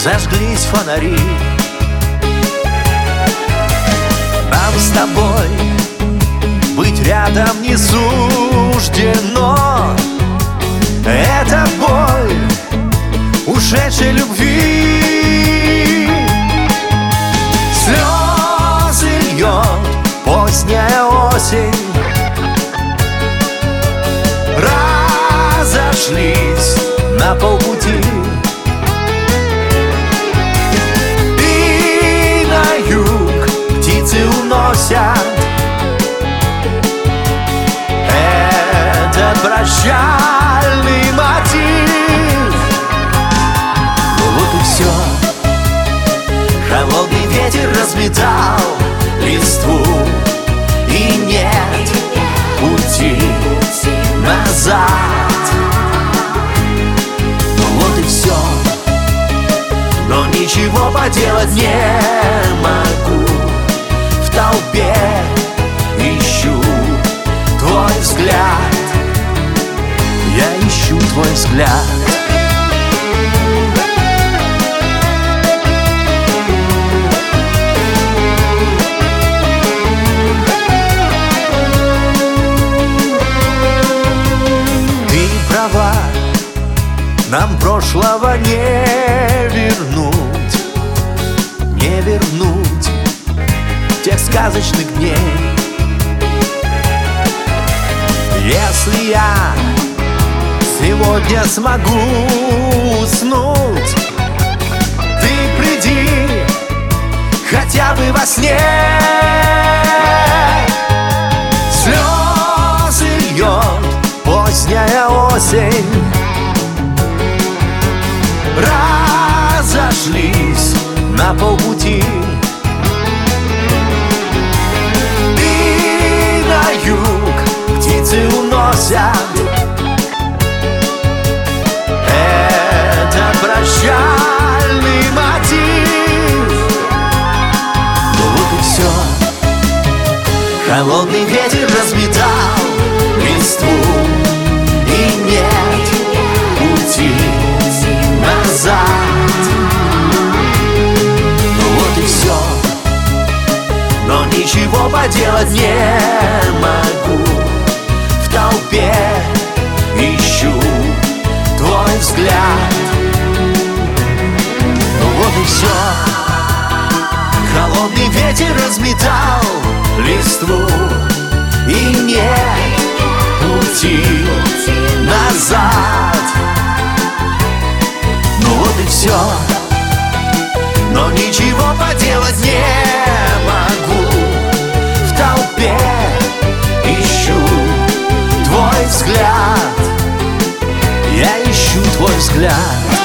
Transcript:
зажглись фонари. Нам с тобой быть рядом не суждено. Это боль ушедшей любви. Слезы льет поздняя осень. Разошлись на полпути. И на юг птицы уносят этот прощальный мотив. Ну вот и все. Холодный ветер разметал листву, и нет пути назад. Ну вот и все. Но ничего поделать не могу. В толпе ищу твой взгляд. Я ищу твой взгляд. Ты права, нам прошлого не вернуть, не вернуть тех сказочных дней. Если я сегодня смогу уснуть, ты приди хотя бы во сне. Слезы льет поздняя осень. Разошлись на полпути. И на юг птицы уносят этот прощальный мотив. Ну вот и все. Холодный ветер разметал листву, и нет пути назад. Ну вот и все. Но ничего поделать не могу. В толпе ищу твой взгляд. Ну вот и все. Холодный ветер разметал листву, и нет пути назад. Ну вот и все. Но ничего поделать не могу. В толпе ищу твой взгляд. Я ищу твой взгляд.